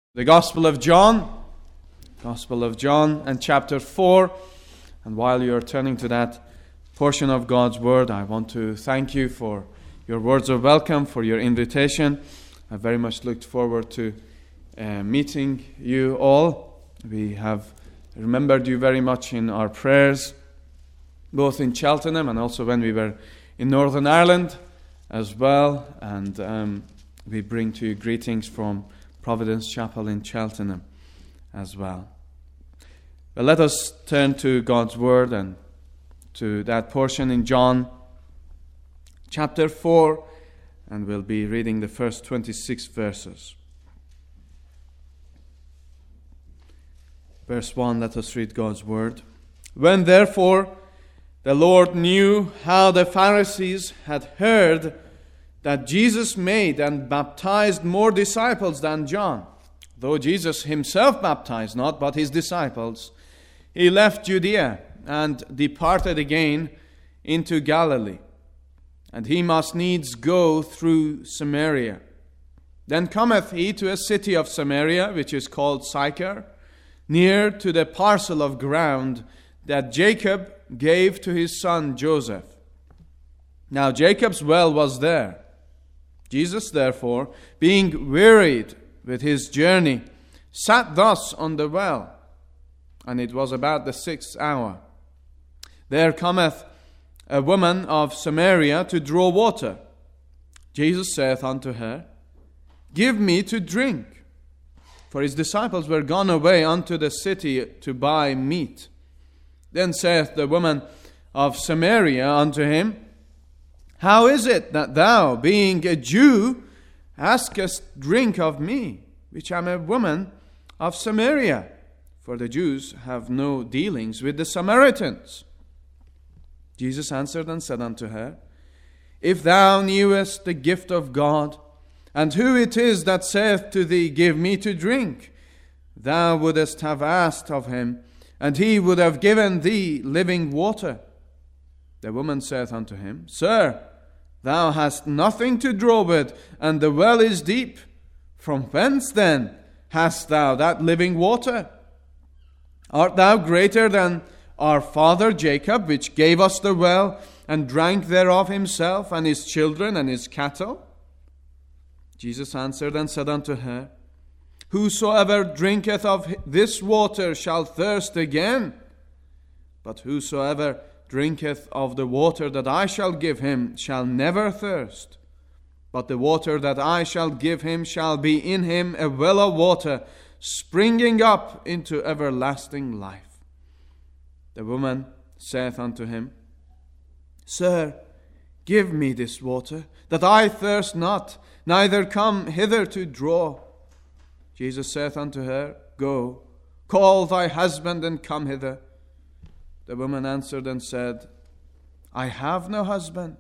The Gospel of John and chapter 4. And while you are turning to that portion of God's Word, I want to thank you for your words of welcome, for your invitation. I very much looked forward to meeting you all. We have remembered you very much in our prayers, both in Cheltenham and also when we were in Northern Ireland as well. And we bring to you greetings from Providence Chapel in Cheltenham as well. But let us turn to God's Word and to that portion in John chapter 4, and we'll be reading the first 26 verses. Verse 1, let us read God's Word. When therefore the Lord knew how the Pharisees had heard that Jesus made and baptized more disciples than John, though Jesus himself baptized not, but his disciples, he left Judea and departed again into Galilee. And he must needs go through Samaria. Then cometh he to a city of Samaria, which is called Sychar, near to the parcel of ground that Jacob gave to his son Joseph. Now Jacob's well was there. Jesus, therefore, being wearied with his journey, sat thus on the well, and it was about the 6th hour. There cometh a woman of Samaria to draw water. Jesus saith unto her, Give me to drink. For his disciples were gone away unto the city to buy meat. Then saith the woman of Samaria unto him, How is it that thou, being a Jew, askest drink of me, which am a woman of Samaria? For the Jews have no dealings with the Samaritans. Jesus answered and said unto her, If thou knewest the gift of God, and who it is that saith to thee, Give me to drink, thou wouldest have asked of him, and he would have given thee living water. The woman saith unto him, Sir, thou hast nothing to draw with, and the well is deep. From whence then hast thou that living water? Art thou greater than our father Jacob, which gave us the well, and drank thereof himself, and his children, and his cattle? Jesus answered and said unto her, Whosoever drinketh of this water shall thirst again. But whosoever drinketh of the water that I shall give him shall never thirst. But the water that I shall give him shall be in him a well of water, springing up into everlasting life. The woman saith unto him, Sir, give me this water, that I thirst not, neither come hither to draw. Jesus saith unto her, Go, call thy husband, and come hither. The woman answered and said, I have no husband.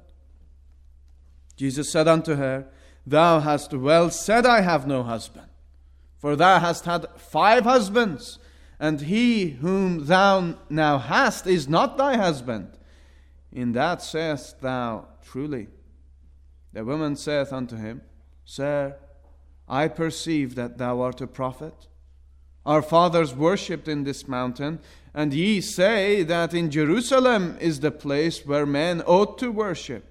Jesus said unto her, Thou hast well said, I have no husband. For thou hast had 5 husbands, and he whom thou now hast is not thy husband. In that sayest thou truly. The woman saith unto him, Sir, I perceive that thou art a prophet. Our fathers worshipped in this mountain, and ye say that in Jerusalem is the place where men ought to worship.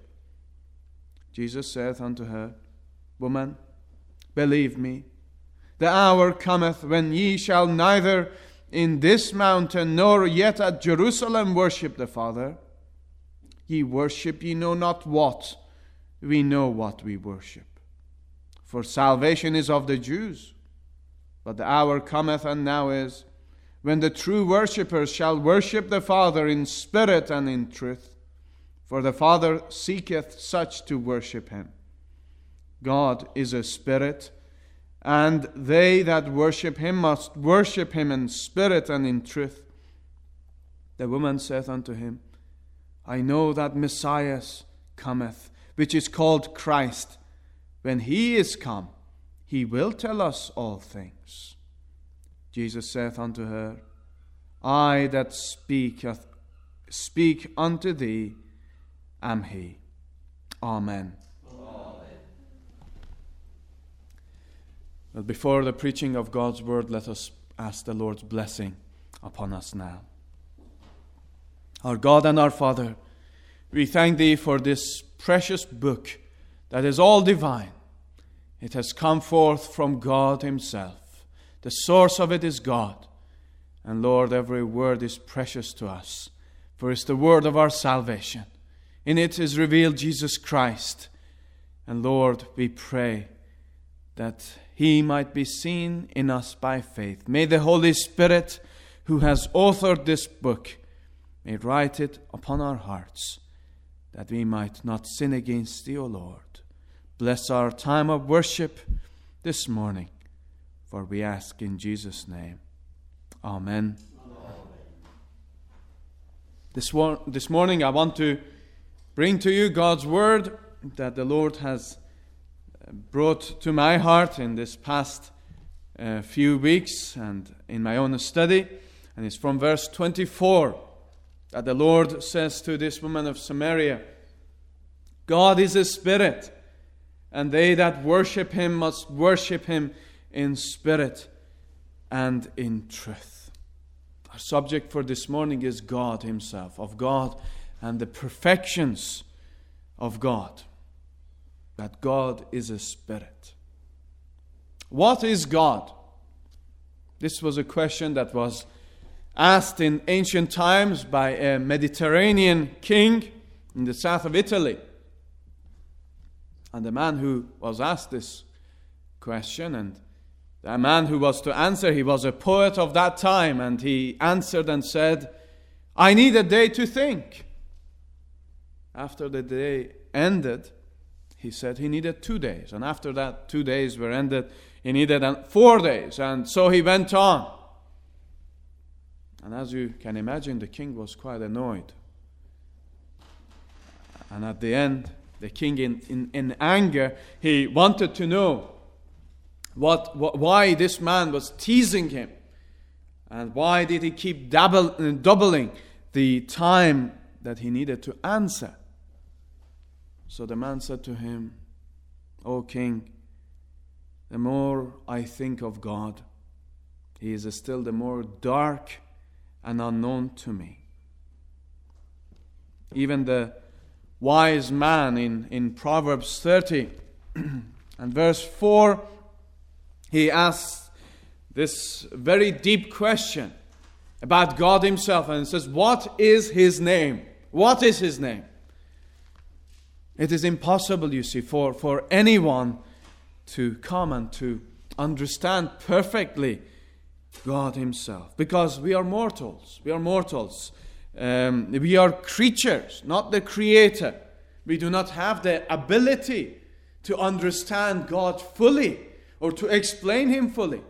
Jesus saith unto her, Woman, believe me, the hour cometh when ye shall neither in this mountain nor yet at Jerusalem worship the Father. Ye worship ye know not what. We know what we worship. For salvation is of the Jews. But the hour cometh, and now is, when the true worshippers shall worship the Father in spirit and in truth. For the Father seeketh such to worship him. God is a spirit, and they that worship him must worship him in spirit and in truth. The woman saith unto him, I know that Messiah cometh, which is called Christ. When he is come, he will tell us all things. Jesus saith unto her, I that speak unto thee am he. Amen. Amen. But before the preaching of God's word, let us ask the Lord's blessing upon us now. Our God and our Father, we thank Thee for this precious book that is all divine. It has come forth from God Himself. The source of it is God. And Lord, every word is precious to us, for it's the word of our salvation. In it is revealed Jesus Christ. And Lord, we pray that He might be seen in us by faith. May the Holy Spirit, who has authored this book, may write it upon our hearts, that we might not sin against Thee, O Lord. Bless our time of worship this morning, for we ask in Jesus' name. Amen. This morning I want to bring to you God's word that the Lord has brought to my heart in this past few weeks and in my own study. And it's from verse 24 that the Lord says to this woman of Samaria, God is a spirit, and they that worship Him must worship Him in spirit and in truth. Our subject for this morning is God Himself, of God and the perfections of God. That God is a spirit. What is God? This was a question that was asked in ancient times by a Mediterranean king in the south of Italy. And the man who was asked this question, and the man who was to answer, he was a poet of that time, and he answered and said, I need a day to think. After the day ended, he said he needed 2 days. And after that 2 days were ended, he needed 4 days. And so he went on. And as you can imagine, the king was quite annoyed. And at the end, the king in anger, he wanted to know why this man was teasing him. And why did he keep doubling the time that he needed to answer? So the man said to him, O king, the more I think of God, He is still the more dark and unknown to me. Even the wise man in Proverbs 30 and verse 4, he asks this very deep question about God Himself, and says, what is His name? What is His name? It is impossible, you see, for anyone to come and to understand perfectly God Himself, because we are mortals. We are mortals. We are creatures, not the Creator. We do not have the ability to understand God fully or to explain Him fully.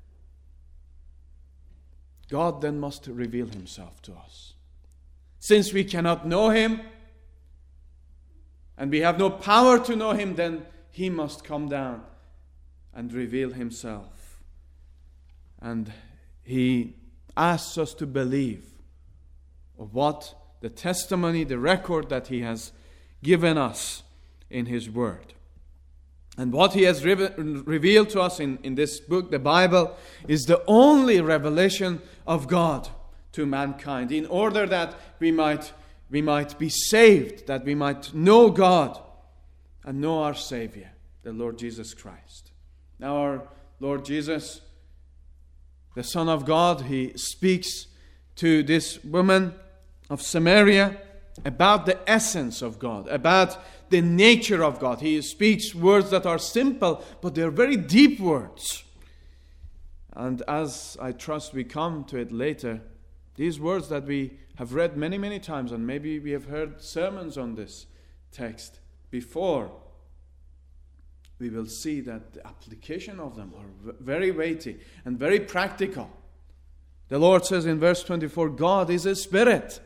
God then must reveal Himself to us. Since we cannot know Him, and we have no power to know Him, then He must come down and reveal Himself. And He asks us to believe of what the testimony, the record that He has given us in His Word. And what He has revealed to us in this book, the Bible, is the only revelation of God to mankind, in order that we might be saved, that we might know God and know our Savior, the Lord Jesus Christ. Now our Lord Jesus, the Son of God, He speaks to this woman of Samaria about the essence of God, about the nature of God. He speaks words that are simple, but they're very deep words. And as I trust we come to it later, these words that we have read many, many times, and maybe we have heard sermons on this text before, we will see that the application of them are very weighty and very practical. The Lord says in verse 24, God is a spirit.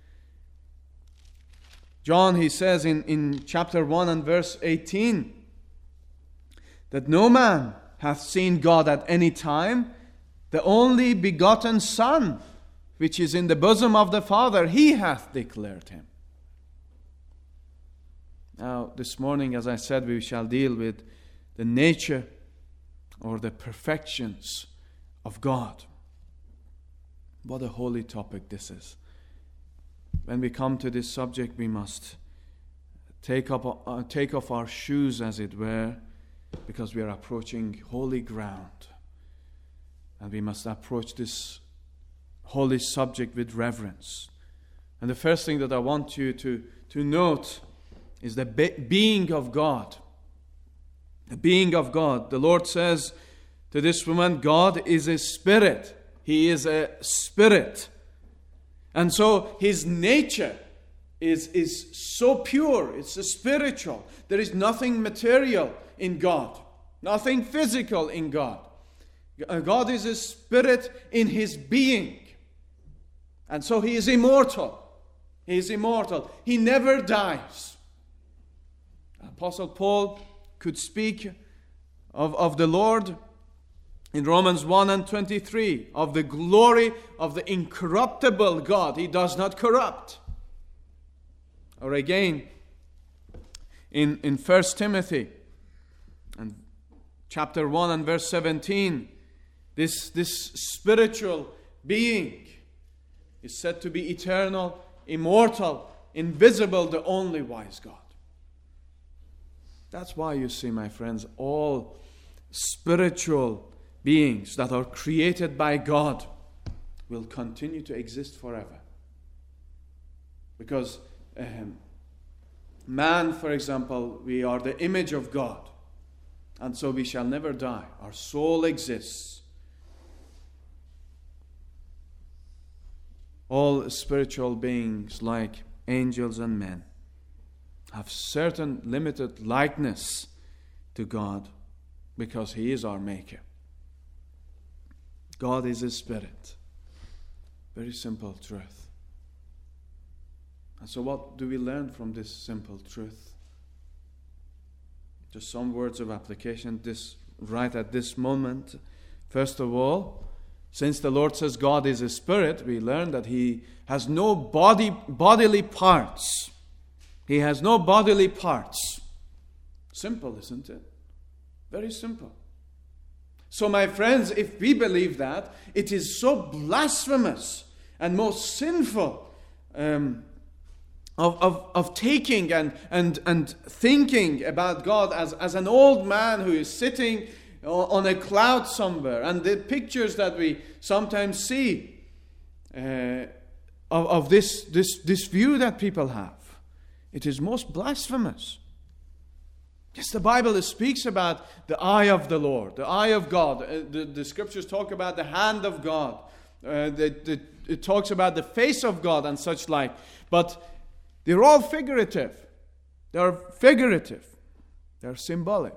John, he says in chapter 1 and verse 18, that no man hath seen God at any time, the only begotten Son, which is in the bosom of the Father, He hath declared Him. Now, this morning, as I said, we shall deal with the nature or the perfections of God. What a holy topic this is. When we come to this subject, we must take off our shoes, as it were, because we are approaching holy ground. And we must approach this holy subject with reverence. And the first thing that I want you to note is the being of God. The being of God. The Lord says to this woman, God is a spirit. He is a spirit. And so His nature is so pure. It's spiritual. There is nothing material in God. Nothing physical in God. God is a spirit in His being. And so He is immortal. He is immortal. He never dies. Apostle Paul could speak of the Lord in Romans 1:23, of the glory of the incorruptible God. He does not corrupt. Or again, in 1 Timothy, and chapter 1 and verse 17, this spiritual being is said to be eternal, immortal, invisible, the only wise God. That's why you see, my friends, all spiritual beings that are created by God will continue to exist forever. Because man, for example, we are the image of God, and so we shall never die. Our soul exists. All spiritual beings, like angels and men, have certain limited likeness to God because He is our Maker. God is a spirit. Very simple truth. And so what do we learn from this simple truth? Just some words of application right at this moment. First of all, since the Lord says God is a spirit, we learn that He has no bodily parts. He has no bodily parts. Simple, isn't it? Very simple. So, my friends, if we believe that, it is so blasphemous and most sinful of taking and thinking about God as an old man who is sitting on a cloud somewhere. And the pictures that we sometimes see of this view that people have, it is most blasphemous. Yes, the Bible speaks about the eye of the Lord, the eye of God. The scriptures talk about the hand of God. It talks about the face of God and such like. But they're all figurative. They're figurative. They're symbolic.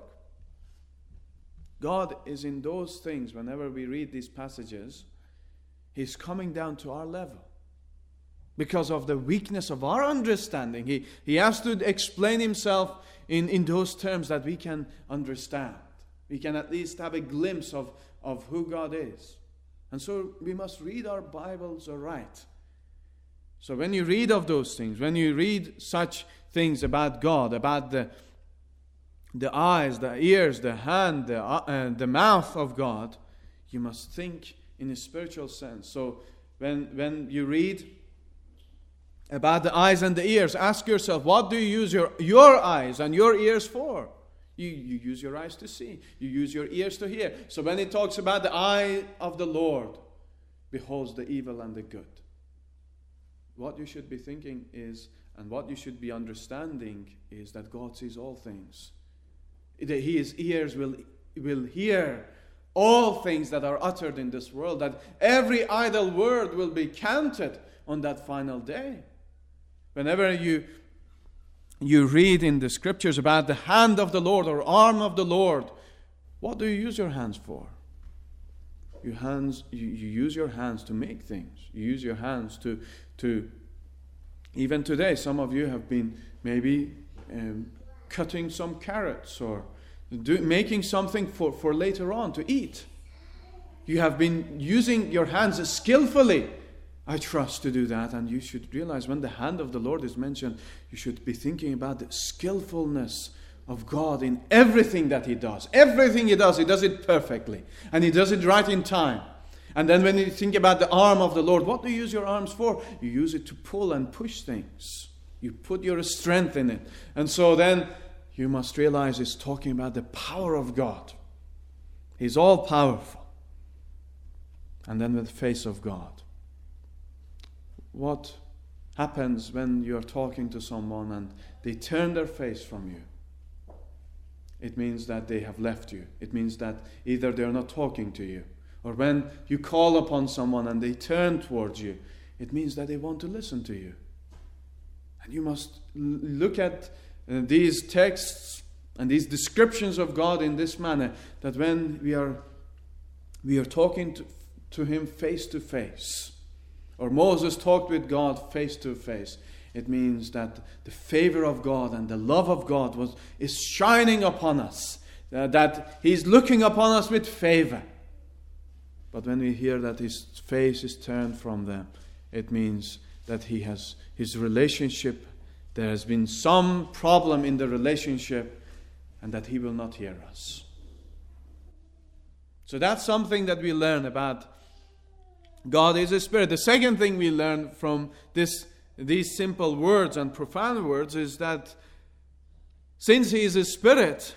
God is in those things. Whenever we read these passages, He's coming down to our level. Because of the weakness of our understanding, He has to explain Himself in those terms that we can understand. We can at least have a glimpse of who God is. And so we must read our Bibles aright. So when you read of those things, when you read such things about God, about the eyes, the ears, the hand, the mouth of God, you must think in a spiritual sense. So when you read about the eyes and the ears, ask yourself, what do you use your eyes and your ears for? You use your eyes to see. You use your ears to hear. So when it talks about the eye of the Lord beholds the evil and the good, what you should be thinking is, and what you should be understanding is that God sees all things. His ears will hear all things that are uttered in this world, that every idle word will be counted on that final day. Whenever you read in the scriptures about the hand of the Lord or arm of the Lord, what do you use your hands for? You use your hands to make things. You use your hands to even today, some of you have been maybe cutting some carrots or making something for later on to eat. You have been using your hands skillfully, I trust, to do that. And you should realize when the hand of the Lord is mentioned, you should be thinking about the skillfulness of God in everything that He does. Everything He does it perfectly. And He does it right in time. And then when you think about the arm of the Lord, what do you use your arms for? You use it to pull and push things. You put your strength in it. And so then you must realize it's talking about the power of God. He's all powerful. And then the face of God. What happens when you're talking to someone and they turn their face from you? It means that they have left you. It means that either they're not talking to you, or when you call upon someone and they turn towards you, it means that they want to listen to you. And you must look at these texts and these descriptions of God in this manner, that when we are talking to Him face to face, or Moses talked with God face to face, it means that the favor of God and the love of God is shining upon us, that He's looking upon us with favor. But when we hear that His face is turned from them, it means that His relationship, there has been some problem in the relationship, and that He will not hear us. So that's something that we learn about God is a spirit. The second thing we learn from these simple words and profound words is that since He is a spirit,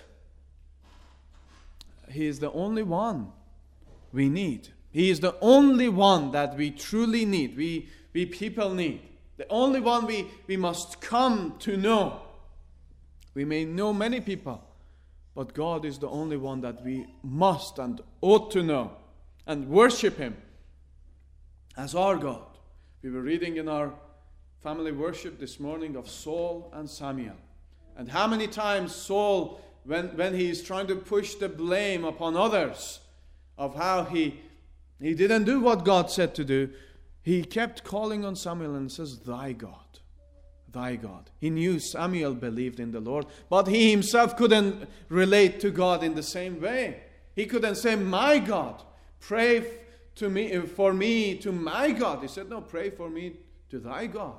He is the only one we need. He is the only one that we truly need. We people need. The only one we must come to know. We may know many people, but God is the only one that we must and ought to know and worship Him as our God. We were reading in our family worship this morning of Saul and Samuel. And how many times Saul, when he is trying to push the blame upon others of how he didn't do what God said to do, he kept calling on Samuel and says, "Thy God, thy God." He knew Samuel believed in the Lord, but he himself couldn't relate to God in the same way. He couldn't say, "My God, pray for me to my God." He said, "No, pray for me to thy God."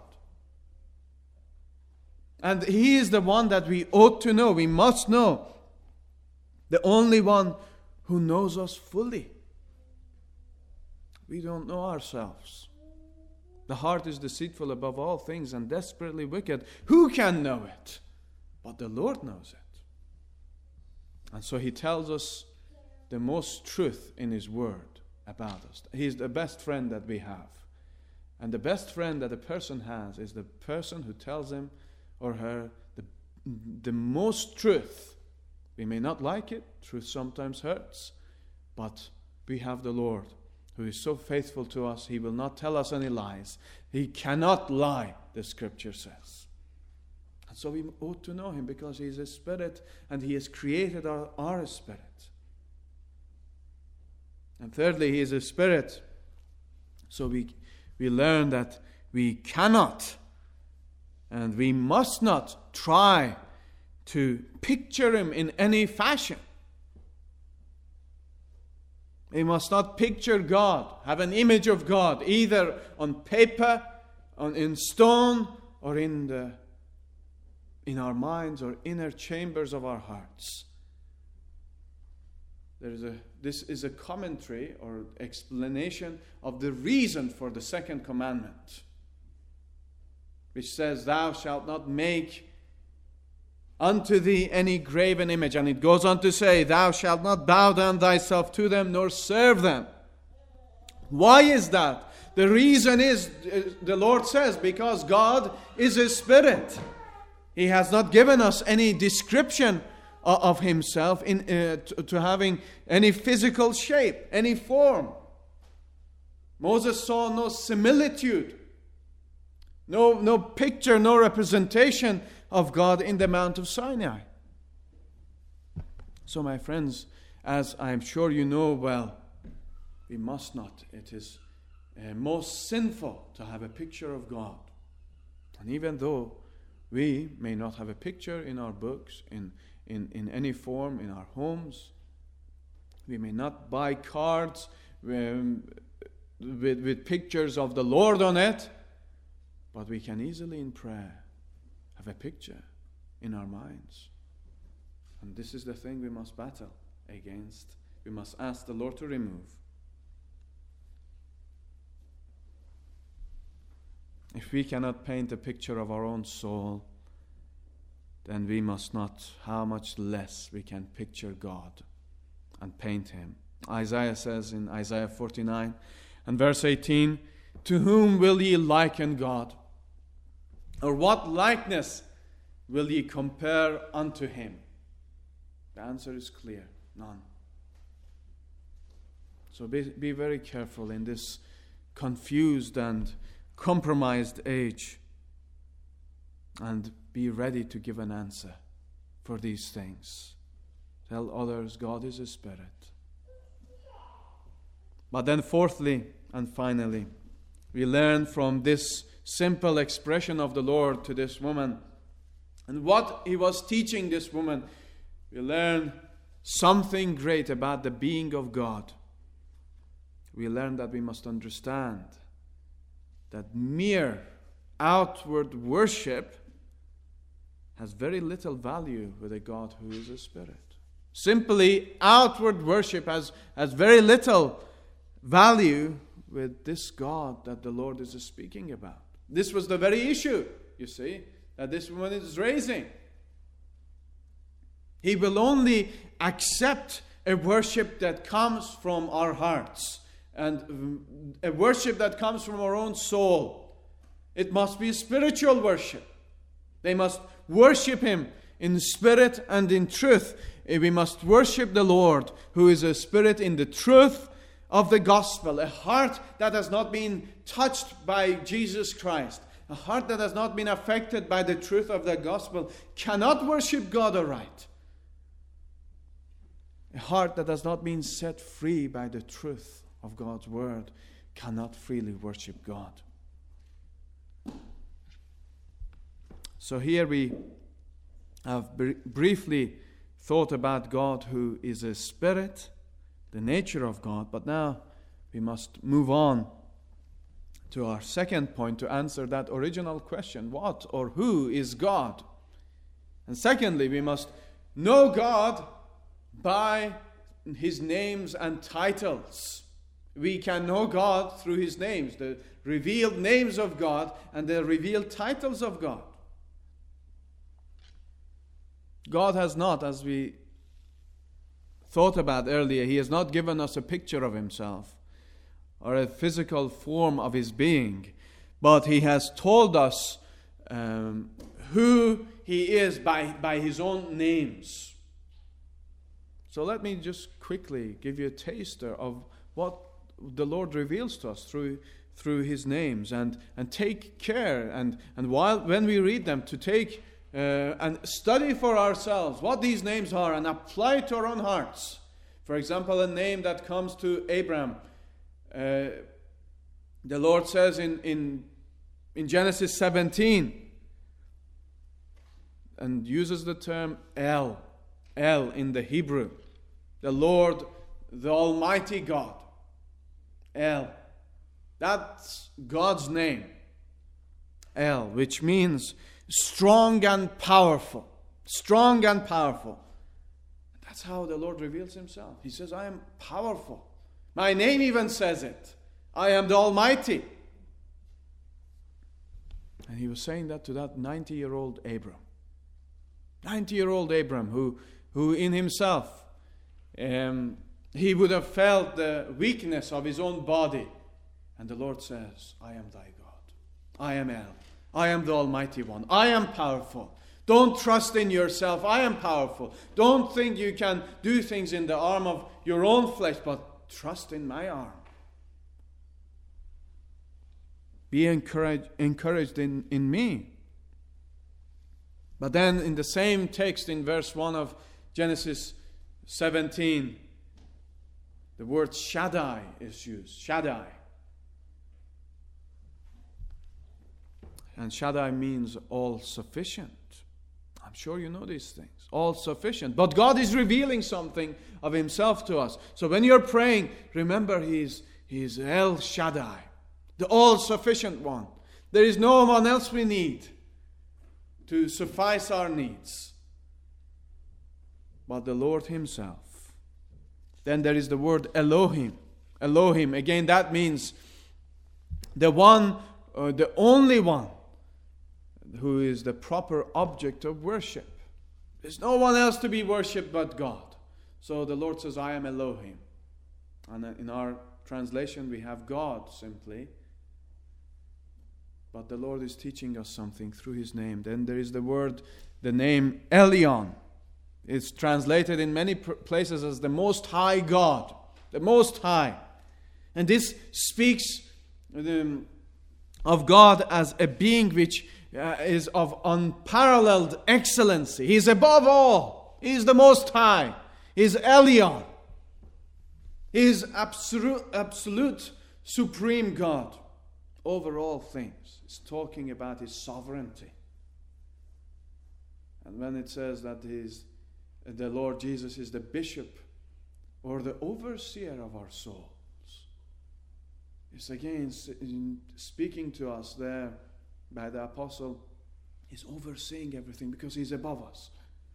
And He is the one that we ought to know. We must know. The only one who knows us fully. We don't know ourselves. The heart is deceitful above all things and desperately wicked. Who can know it? But the Lord knows it. And so He tells us the most truth in His Word about us. He's the best friend that we have. And the best friend that a person has is the person who tells him or her the most truth. We may not like it. Truth sometimes hurts. But we have the Lord who is so faithful to us. He will not tell us any lies. He cannot lie, the Scripture says. And so we ought to know Him because He is a spirit and He has created our spirit. And thirdly, He is a spirit. So we learn that we cannot and we must not try to picture Him in any fashion. We must not picture God, have an image of God, either on paper, in stone, or in our minds or inner chambers of our hearts. This is a commentary or explanation of the reason for the second commandment, which says, "Thou shalt not make unto thee any graven image." And it goes on to say, "Thou shalt not bow down thyself to them, nor serve them." Why is that? The reason is, the Lord says, because God is a spirit. He has not given us any description of Himself to having any physical shape, any form. Moses saw no similitude, no picture, no representation of God in the Mount of Sinai. So, my friends, as I am sure you know well, we must not. It is most sinful to have a picture of God. And even though we may not have a picture in our books, in any form, in our homes, we may not buy cards with pictures of the Lord on it, but we can easily in prayer have a picture in our minds. And this is the thing we must battle against. We must ask the Lord to remove. If we cannot paint a picture of our own soul, then we must not, how much less we can picture God and paint Him. Isaiah says in Isaiah 49 and verse 18, "To whom will ye liken God? Or what likeness will ye compare unto Him?" The answer is clear, none. So be very careful in this confused and compromised age, and be ready to give an answer for these things. Tell others God is a spirit. But then fourthly and finally, we learn from this simple expression of the Lord to this woman, and what He was teaching this woman, we learn something great about the being of God. We learn that we must understand that mere outward worship has very little value with a God who is a spirit. Simply outward worship has very little value with this God that the Lord is speaking about. This was the very issue, you see, that this woman is raising. He will only accept a worship that comes from our hearts, and a worship that comes from our own soul. It must be spiritual worship. They must worship Him in spirit and in truth. We must worship the Lord, who is a spirit, in the truth of the gospel. A heart that has not been touched by Jesus Christ, a heart that has not been affected by the truth of the gospel, cannot worship God aright. A heart that has not been set free by the truth of God's word cannot freely worship God. So here we have briefly thought about God who is a spirit, the nature of God, but now we must move on to our second point to answer that original question: what or who is God? And secondly, we must know God by His names and titles. We can know God through His names, the revealed names of God and the revealed titles of God. God has not, as we thought about earlier, He has not given us a picture of Himself or a physical form of His being, but He has told us who He is by His own names. So let me just quickly give you a taster of what the Lord reveals to us through His names, and take care and when we read them, to take and study for ourselves what these names are and apply it to our own hearts. For example, a name that comes to Abraham, the Lord says in Genesis 17, and uses the term El in the Hebrew, the Lord, the Almighty God. El. That's God's name. El, which means strong and powerful. Strong and powerful. That's how the Lord reveals Himself. He says, I am powerful. My name even says it. I am the Almighty. And He was saying that to that 90-year-old Abram. 90-year-old Abram who in himself, he would have felt the weakness of his own body. And the Lord says, I am thy God. I am El. I am the Almighty One. I am powerful. Don't trust in yourself. I am powerful. Don't think you can do things in the arm of your own flesh, but trust in my arm. Be encouraged in me. But then in the same text, in verse 1 of Genesis 17, the word Shaddai is used. Shaddai. And Shaddai means all-sufficient. I'm sure you know these things. All-sufficient. But God is revealing something of Himself to us. So when you're praying, remember He's El Shaddai, the all-sufficient one. There is no one else we need to suffice our needs. but the Lord himself. Then there is the word Elohim. Elohim, again, that means the one, the only one who is the proper object of worship. There's no one else to be worshipped but God. So the Lord says, I am Elohim. And in our translation we have God simply. But the Lord is teaching us something through his name. Then there is the name Elyon. It's translated in many places as the Most High God. The Most High. And this speaks of God as a being which is of unparalleled excellency. He is above all. He is the Most High. He is Elyon. He is absolute supreme God over all things. It's talking about his sovereignty. And when it says that the Lord Jesus is the bishop or the overseer of our souls, it's again speaking to us there by the apostle. He's overseeing everything because he's above us.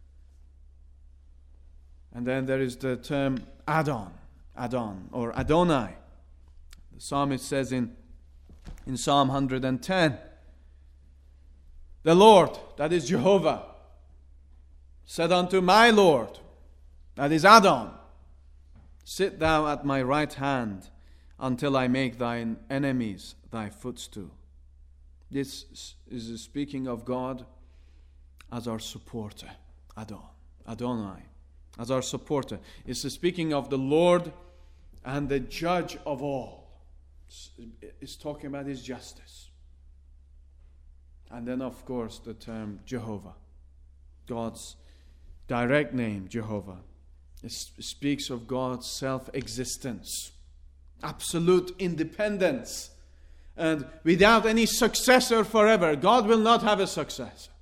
And then there is the term Adon or Adonai. The psalmist says in Psalm 110, the Lord, that is Jehovah, said unto my Lord, that is Adon, sit thou at my right hand until I make thine enemies thy footstool. This is speaking of God as our supporter, Adonai, as our supporter. It's speaking of the Lord and the judge of all. It's talking about his justice. And then, of course, the term Jehovah, God's direct name, Jehovah. It speaks of God's self-existence, absolute independence, and without any successor forever. God will not have a successor.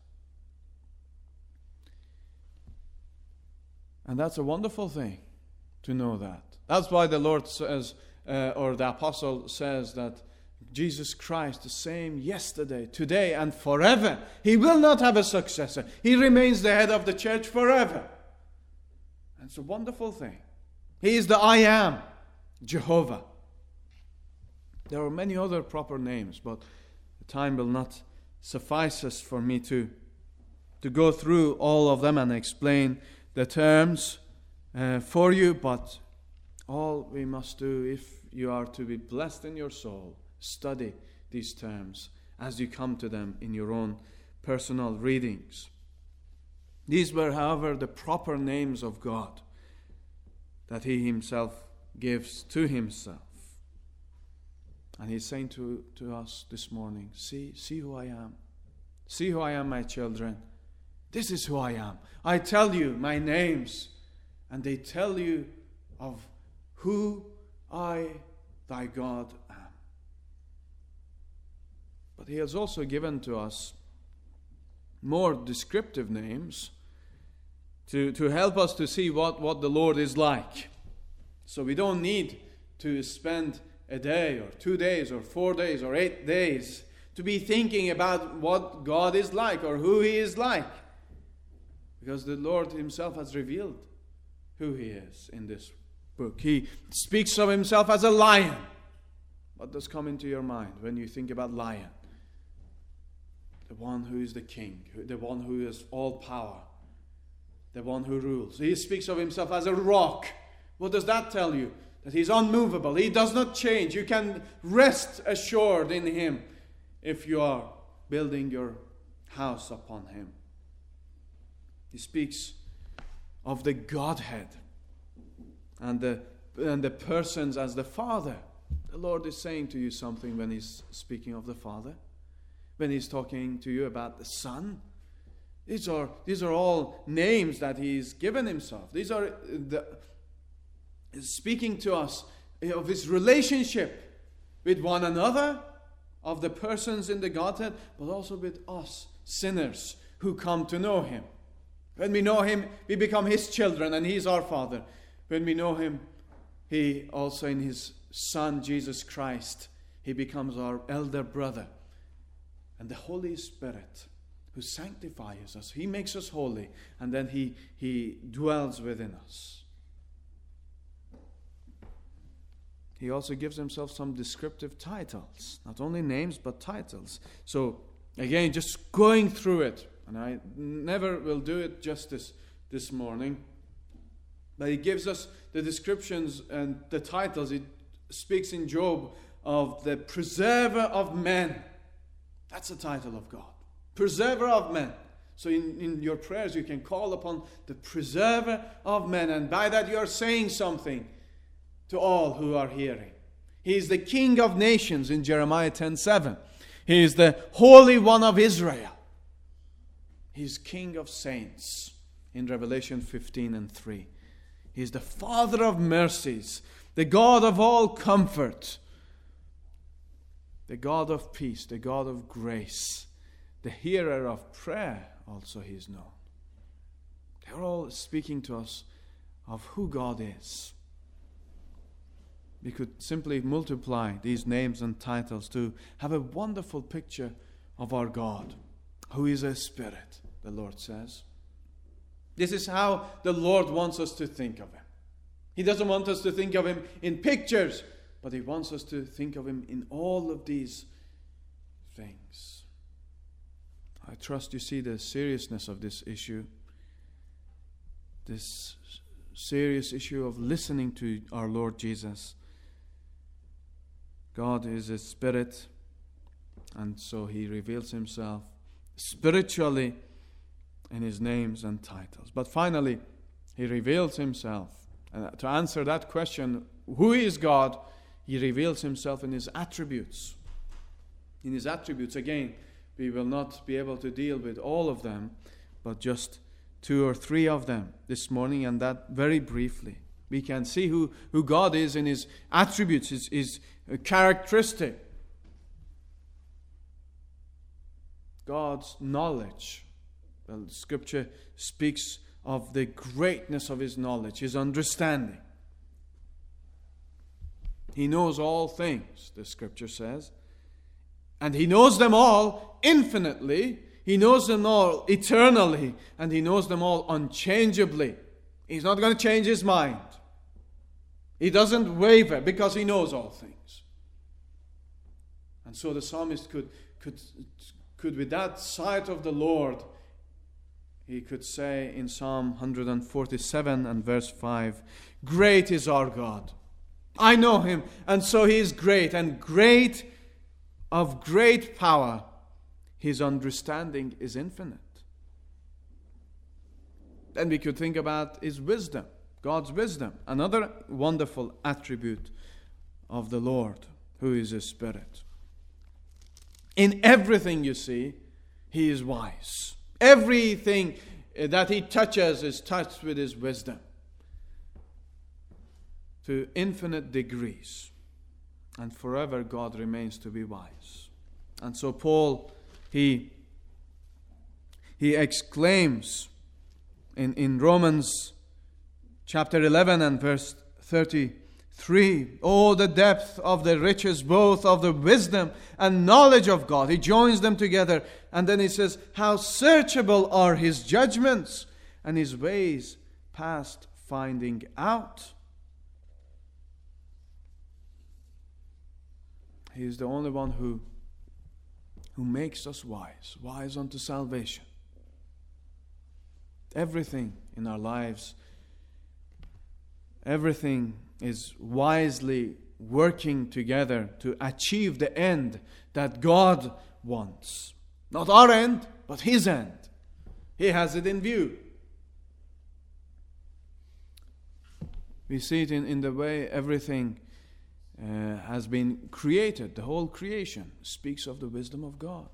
And that's a wonderful thing to know that. That's why the Lord says, or the apostle says, that Jesus Christ, the same yesterday, today, and forever. He will not have a successor. He remains the head of the church forever. And it's a wonderful thing. He is the I am, Jehovah. There are many other proper names, but the time will not suffice us for me to go through all of them and explain the terms for you. But all we must do, if you are to be blessed in your soul, study these terms as you come to them in your own personal readings. These were, however, the proper names of God that he himself gives to himself. And he's saying to us this morning, see who I am. See who I am, my children. This is who I am. I tell you my names, and they tell you of who I, thy God, am. But he has also given to us more descriptive names to help us to see what the Lord is like. So we don't need to spend a day or 2 days or 4 days or 8 days to be thinking about what God is like or who he is like. Because the Lord himself has revealed who he is in this book. He speaks of himself as a lion. What does come into your mind when you think about lion? The one who is the king, the one who has all power, the one who rules. He speaks of himself as a rock. What does that tell you? That he's unmovable. He does not change. You can rest assured in him if you are building your house upon him. He speaks of the Godhead and the persons as the Father. The Lord is saying to you something when he's speaking of the Father. When he's talking to you about the Son. These are all names that he's given himself. These are speaking to us of his relationship with one another, of the persons in the Godhead, but also with us sinners who come to know him. When we know him, we become his children, and he's our Father. When we know him, he also in his Son, Jesus Christ, he becomes our elder brother. And the Holy Spirit, who sanctifies us. He makes us holy, and then He dwells within us. He also gives Himself some descriptive titles, not only names but titles. So again, just going through it, and I never will do it justice this morning, but He gives us the descriptions and the titles. It speaks in Job of the preserver of men. That's the title of God. Preserver of men. So in your prayers you can call upon the preserver of men, and by that you are saying something to all who are hearing. He is the King of nations in Jeremiah 10:7. He is the Holy One of Israel. He is King of saints in Revelation 15:3. He is the Father of mercies, the God of all comfort, the God of peace, the God of grace, the hearer of prayer, also He is known. They're all speaking to us of who God is. We could simply multiply these names and titles to have a wonderful picture of our God, who is a spirit, the Lord says. This is how the Lord wants us to think of Him. He doesn't want us to think of Him in pictures, but He wants us to think of Him in all of these things. I trust you see the seriousness of this issue. This serious issue of listening to our Lord Jesus. God is a spirit, and so He reveals Himself spiritually in His names and titles. But finally, He reveals Himself. And to answer that question, who is God? He reveals Himself in His attributes. In His attributes, again, we will not be able to deal with all of them, but just 2 or 3 of them this morning, and that very briefly. We can see who God is in His attributes, His characteristic. God's knowledge. Well, Scripture speaks of the greatness of His knowledge, His understanding. He knows all things, the Scripture says. And He knows them all infinitely. He knows them all eternally. And He knows them all unchangeably. He's not going to change His mind. He doesn't waver because He knows all things. And so the psalmist could with that sight of the Lord, he could say in Psalm 147 and verse 5, "Great is our God. I know Him, and so He is great, and great of great power. His understanding is infinite." Then we could think about His wisdom, God's wisdom, another wonderful attribute of the Lord, who is a spirit. In everything, you see, He is wise. Everything that He touches is touched with His wisdom to infinite degrees. And forever God remains to be wise. And so Paul, he exclaims in Romans chapter 11 and verse 33, "Oh, the depth of the riches both of the wisdom and knowledge of God." He joins them together. And then he says, "How searchable are His judgments, and His ways past finding out." He is the only one who makes us wise unto salvation. Everything in our lives, everything is wisely working together to achieve the end that God wants. Not our end, but His end. He has it in view. We see it in the way everything has been created. The whole creation speaks of the wisdom of God.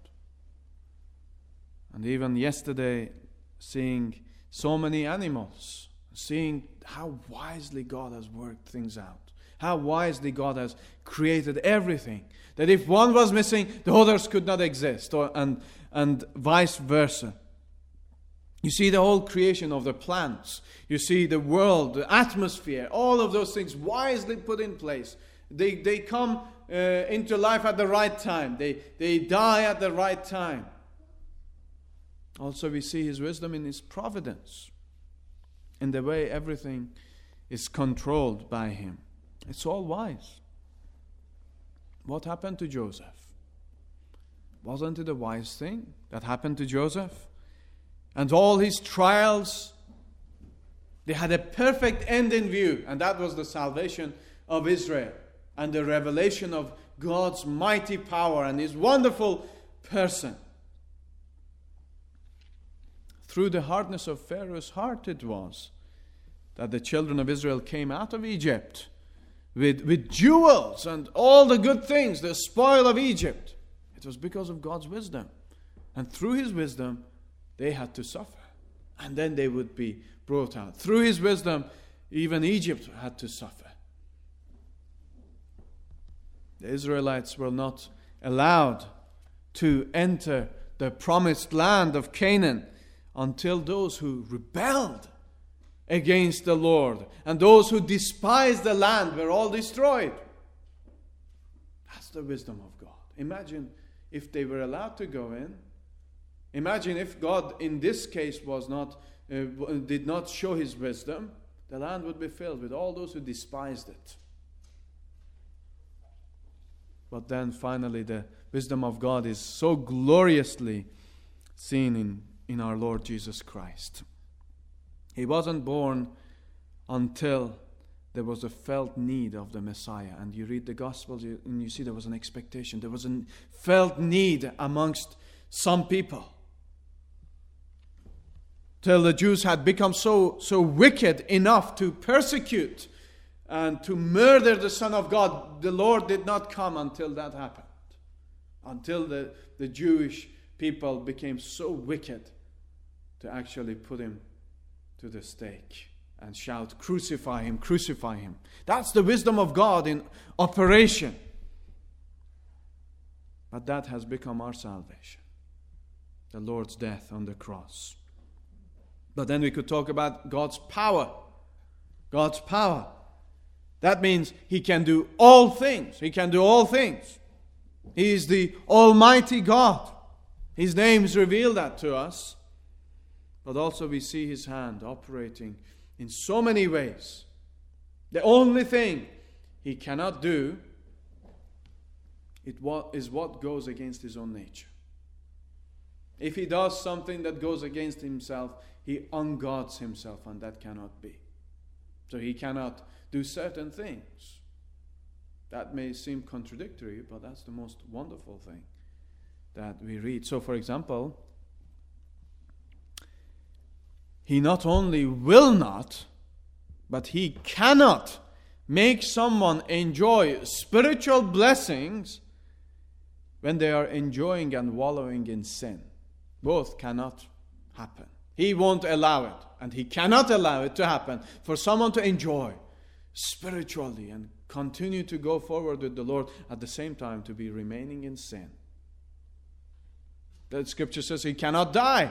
And even yesterday, seeing so many animals, seeing how wisely God has worked things out, how wisely God has created everything, that if one was missing, the others could not exist, and vice versa. You see the whole creation of the plants. You see the world, the atmosphere, all of those things wisely put in place. They come into life at the right time. They die at the right time. Also, we see his wisdom in his providence, in the way everything is controlled by him. It's all wise. What happened to Joseph? Wasn't it a wise thing that happened to Joseph? And all his trials, they had a perfect end in view, and that was the salvation of Israel and the revelation of God's mighty power and his wonderful person. Through the hardness of Pharaoh's heart it was that the children of Israel came out of Egypt with jewels and all the good things, the spoil of Egypt. It was because of God's wisdom. And through his wisdom, they had to suffer. And then they would be brought out. Through his wisdom, even Egypt had to suffer. The Israelites were not allowed to enter the promised land of Canaan until those who rebelled against the Lord and those who despised the land were all destroyed. That's the wisdom of God. Imagine if they were allowed to go in. Imagine if God in this case did not show his wisdom, the land would be filled with all those who despised it. But then finally the wisdom of God is so gloriously seen in our Lord Jesus Christ. He wasn't born until there was a felt need of the Messiah. And you read the Gospels and you see there was an expectation. There was a felt need amongst some people. Till the Jews had become so wicked enough to persecute and to murder the Son of God. The Lord did not come until that happened. Until the Jewish people became so wicked to actually put him to the stake and shout, "Crucify him, crucify him." That's the wisdom of God in operation. But that has become our salvation. The Lord's death on the cross. But then we could talk about God's power. God's power. That means he can do all things. He can do all things. He is the Almighty God. His names reveal that to us. But also we see his hand operating in so many ways. The only thing he cannot do is what goes against his own nature. If he does something that goes against himself, he ungods himself, and that cannot be. So he cannot do certain things. That may seem contradictory, but that's the most wonderful thing that we read. So, for example, he not only will not, but he cannot make someone enjoy spiritual blessings when they are enjoying and wallowing in sin. Both cannot happen. He won't allow it, and he cannot allow it to happen for someone to enjoy spiritually and continue to go forward with the Lord at the same time to be remaining in sin. The scripture says he cannot die.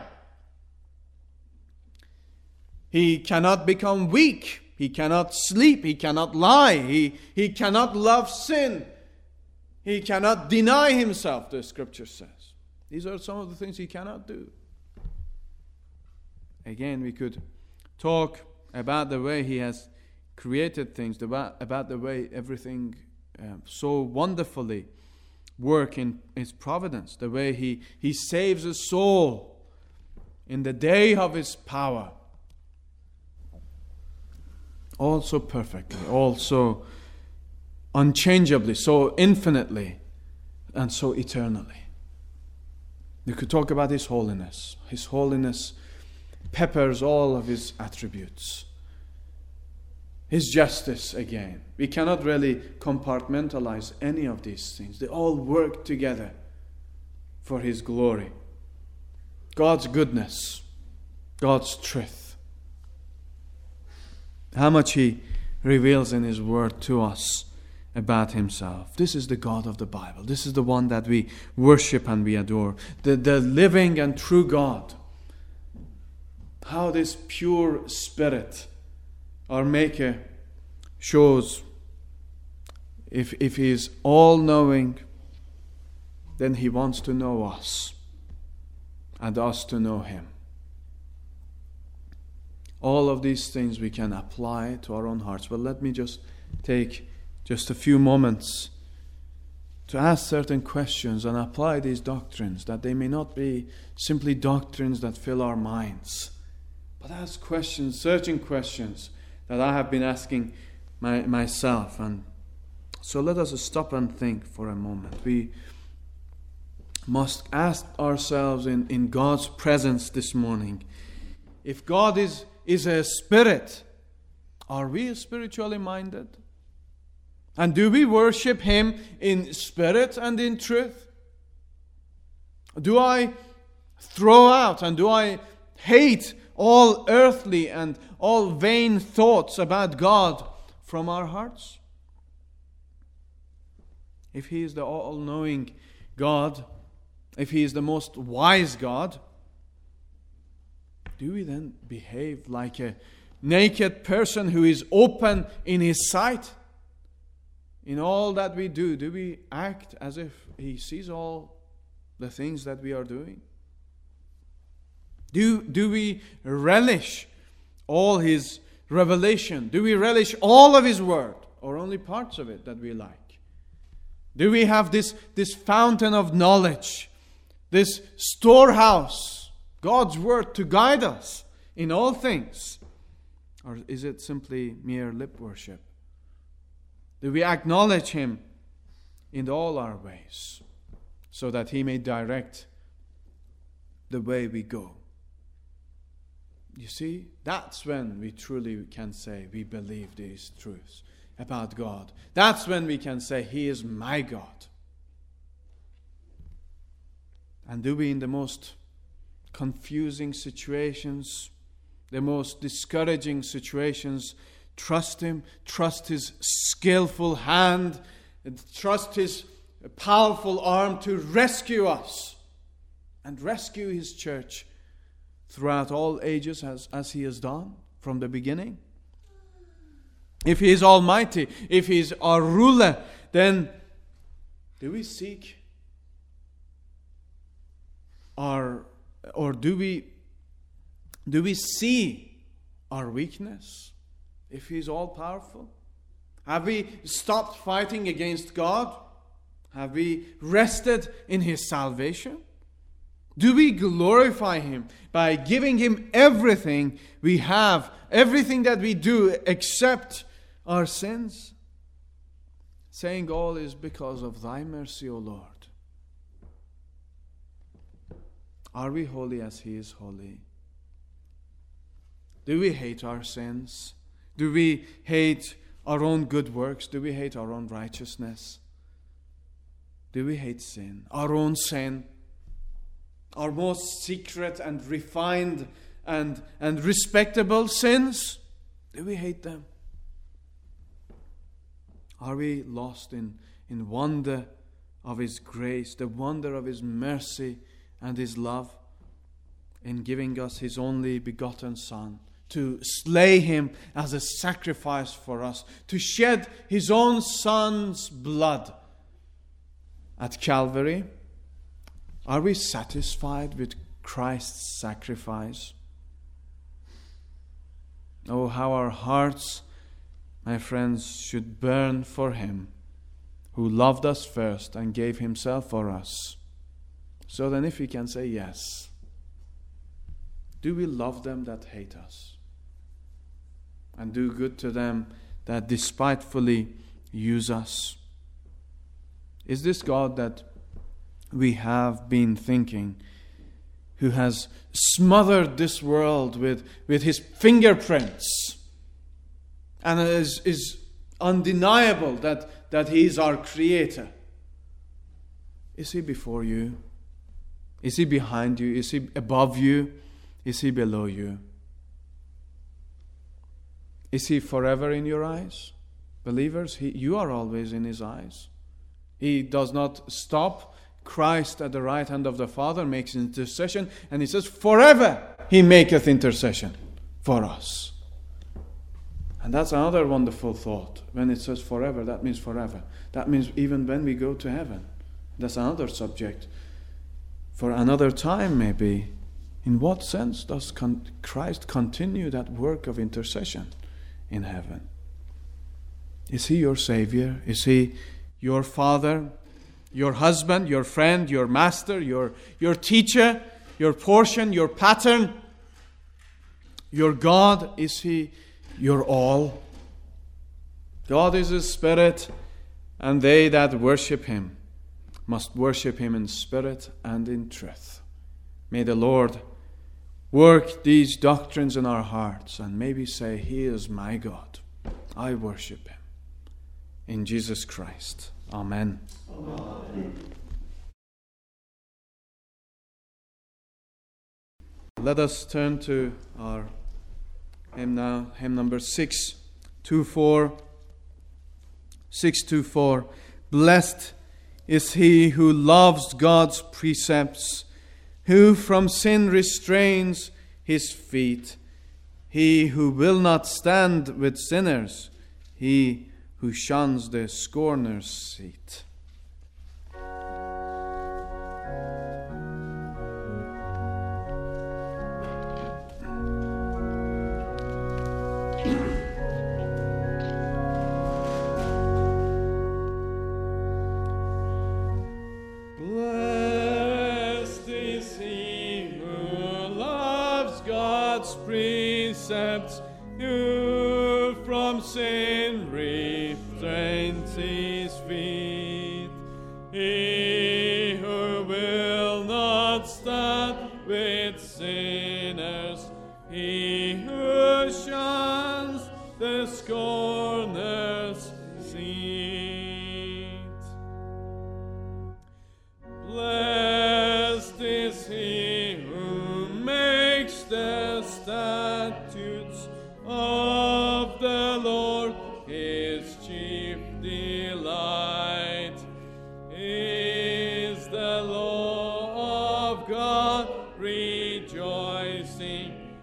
He cannot become weak. He cannot sleep. He cannot lie. He cannot love sin. He cannot deny himself, the scripture says. These are some of the things he cannot do. Again, we could talk about the way he has created things, about the way everything so wonderfully works in his providence, the way he saves a soul in the day of his power. Also perfectly, also unchangeably, so infinitely, and so eternally. We could talk about his holiness. His holiness peppers all of his attributes. His justice again. We cannot really compartmentalize any of these things. They all work together for his glory. God's goodness, God's truth. How much he reveals in his word to us about himself. This is the God of the Bible. This is the one that we worship and we adore. The living and true God. How this pure spirit, our Maker, shows if he is all-knowing, then he wants to know us. and us to know Him. All of these things we can apply to our own hearts. But let me just take just a few moments to ask certain questions and apply these doctrines, that they may not be simply doctrines that fill our minds, but ask questions, searching questions that I have been asking myself. And so let us stop and think for a moment. We must ask ourselves in God's presence this morning, if God is a spirit, are we spiritually minded? And do we worship Him in spirit and in truth? Do I throw out and do I hate all earthly and all vain thoughts about God from our hearts? If He is the all-knowing God, if He is the most wise God, do we then behave like a naked person who is open in His sight? In all that we do we act as if He sees all the things that we are doing? Do we relish all His revelation? Do we relish all of His word, or only parts of it that we like? Do we have this fountain of knowledge, this storehouse, God's word, to guide us in all things? Or is it simply mere lip worship? Do we acknowledge Him in all our ways, so that He may direct the way we go? You see, that's when we truly can say we believe these truths about God. That's when we can say He is my God. And do we, in the most confusing situations, the most discouraging situations, trust Him, trust His skillful hand, and trust His powerful arm to rescue us and rescue His church throughout all ages as He has done from the beginning? If He is almighty, if He is our ruler, then do we seek or do we see our weakness? If He is all-powerful? Have we stopped fighting against God? Have we rested in His salvation? Do we glorify Him by giving Him everything we have, everything that we do except our sins? Saying all is because of Thy mercy, O Lord. Are we holy as He is holy? Do we hate our sins? Do we hate our own good works? Do we hate our own righteousness? Do we hate sin? Our own sin? Our most secret and refined and respectable sins? Do we hate them? Are we lost in wonder of His grace, the wonder of His mercy and His love in giving us His only begotten Son, to slay Him as a sacrifice for us, to shed His own Son's blood at Calvary? Are we satisfied with Christ's sacrifice? Oh, how our hearts, my friends, should burn for Him who loved us first and gave Himself for us. So then, if we can say yes, do we love them that hate us and do good to them that despitefully use us? Is this God that we have been thinking, who has smothered this world with His fingerprints, and is undeniable that He is our Creator? Is He before you? Is He behind you? Is He above you? Is He below you? Is He forever in your eyes? Believers, you are always in His eyes. He does not stop. Christ at the right hand of the Father makes intercession, and He says, forever He maketh intercession for us. And that's another wonderful thought. When it says forever, that means forever. That means even when we go to heaven. That's another subject for another time maybe, in what sense does Christ continue that work of intercession in heaven? Is he your Savior? Is he your Father, your husband, your friend, your master, your teacher, your portion, your pattern, your God? Is he your all? God is a spirit, and they that worship him must worship him in spirit and in truth. May the Lord work these doctrines in our hearts and maybe say, he is my God. I worship him. In Jesus Christ. Amen. Amen. Let us turn to our hymn now, hymn number 624. 624. Blessed is he who loves God's precepts, who from sin restrains his feet, he who will not stand with sinners, he who shuns the scorner's seat. Blessed is he who loves God's precepts, who from sin restrains his feet, he who will not stand with sinners, he who shuns the scorner's seat. Blessed is he who makes the statutes of the Lord his chief delight. Is the law of God rejoicing,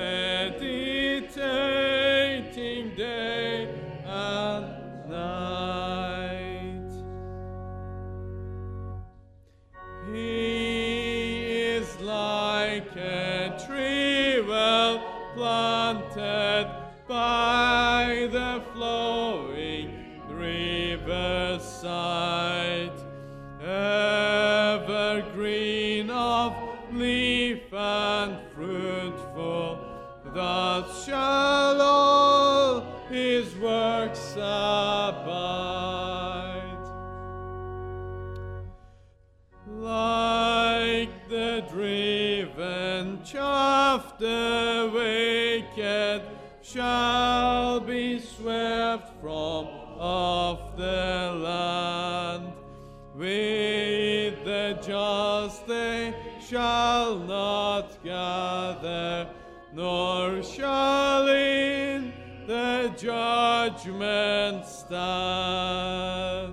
meditating day and night. He is like a tree well planted by the flowing river's side, evergreen of leaf and fruitful, thus shall all his works abide. Like the driven chaff, the wicked shall be swept from off the land. With the just they shall not gather, nor shall in the judgment stand.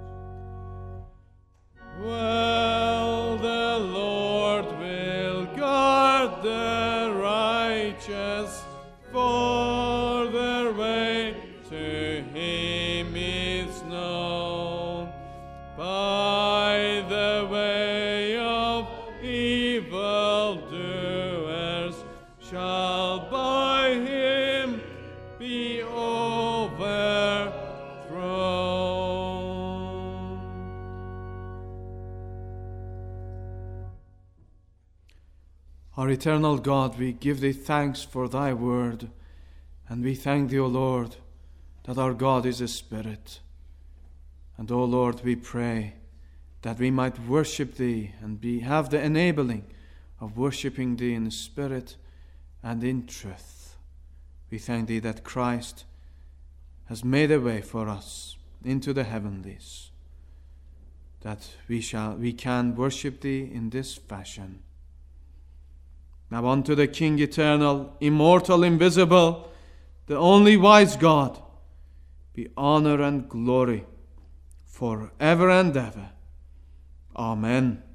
Well, the Lord will guard the righteous, for their way to him is known. By the way of evildoers shall by him be overthrown. Our eternal God, we give thee thanks for thy word, and we thank thee, O Lord, that our God is a spirit. And, O Lord, we pray that we might worship thee and have the enabling of worshiping thee in spirit and in truth. We thank thee that Christ has made a way for us into the heavenlies, that we can worship thee in this fashion. Now unto the King eternal, immortal, invisible, the only wise God, be honor and glory forever and ever. Amen.